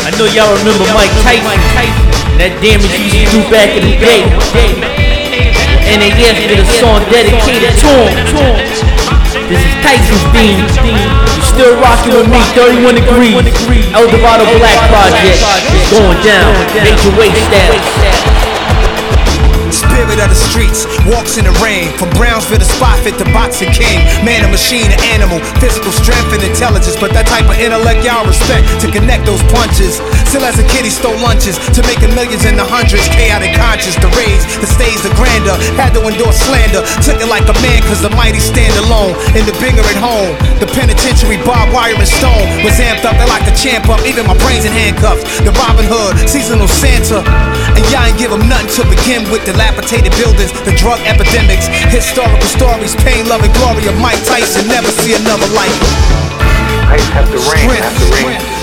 I know y'all remember Mike Tyson, that damage he used to do back in the day. NAS did a song dedicated to him. This is Tyson's theme. You still rocking with me, 31 degrees. Eldorado Black Project is going down. Major Way style. Spirit of the streets, walks in the rain. From Brownsville to Spotfit to Boxing King. Man, a machine, an animal, physical strength and intelligence. But that type of intellect y'all respect to connect those punches. Still as a kid he stole lunches to making millions in the hundreds. Chaotic conscious, the rage, the stage, the grander. Had to endure slander, took it like a man cause the mighty stand alone. In the bigger at home, the penitentiary, barbed wire and stone. Was amped up like a champ up, even my brains in handcuffs. The Robin Hood, seasonal Santa. And y'all ain't give him nothing to begin with. Dilapidated buildings, the drug epidemics, historical stories, pain, love, and glory of Mike Tyson. Never see another life. Ice have to rain, have to rain.